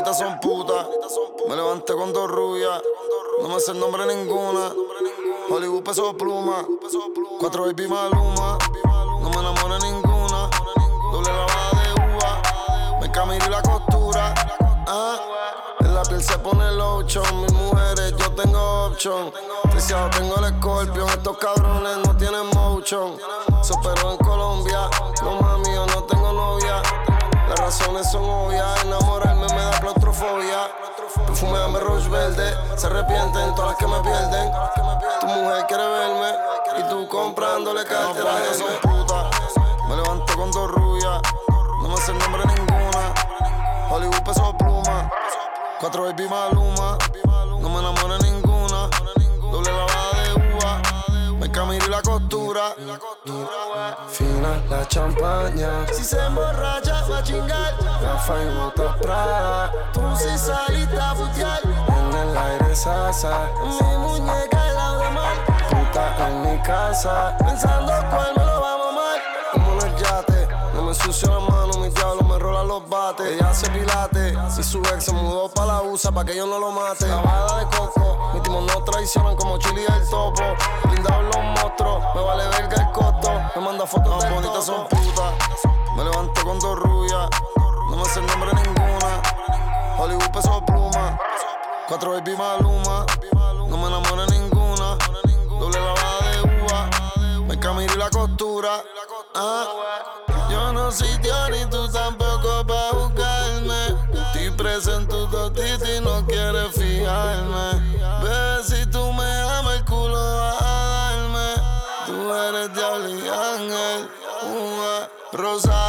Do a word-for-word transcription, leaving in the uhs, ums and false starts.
bonitas son putas. Me levanté con dos rubias. No me sé el nombre ninguna. Hollywood Peso Pluma. Cuatro baby Maluma. No me enamoré ninguna. Doble lavada de uva. Me cambié la costura. Ah. En la piel se pone lotion. Mis mujeres yo tengo option. Preciado tengo el Scorpion. Estos cabrones no tienen motion. Se operó en Colombia. No mami, yo no tengo novia. Las razones son obvias. Enamorarme me da claustrofobia. Perfume de Roche Verde. Se arrepienten todas las que me pierden. Tu mujer quiere verme y tú comprándole cartera. No, son putas. Me levanté con dos rubias. No me sé el nombre ninguna. Hollywood Peso Pluma. Cuatro baby Maluma. No me enamoré ninguna. Doble lavada de uva. Me cambié la costura. Fina la champaña. Si se emborracha va a chingar. Rafa y botas Prada. Tú si saliste a putear. En el aire sasa. Mi muñeca al lado de mar. Puta en mi casa. Pensando cuál me lo va a mamar. Como en el yate. No me ensucio las manos, mi diablo me rola los bates. Ella hace pilates. Si su ex se mudó pa' la U S A pa' que yo no lo mate. Lavada de coco. Mis timos no traicionan como Chili y el topo. Blindados los monstruos. Me vale verga el costo. Me manda fotos tan bonitas son putas. Me levanté con dos rubias. No me sé el nombre ninguna. Hollywood Peso Pluma. Cuatro baby Maluma. No me enamoré ninguna. Doble lavada de uva. Me cambié la costura. Ah. Yo no soy tío ni tú tampoco pa' buscarme. Estoy presente en tu totito y no quieres fijarme. Bebé, si tú me amas el culo vas a darme. Tú eres diablo y ángel. Una rosa.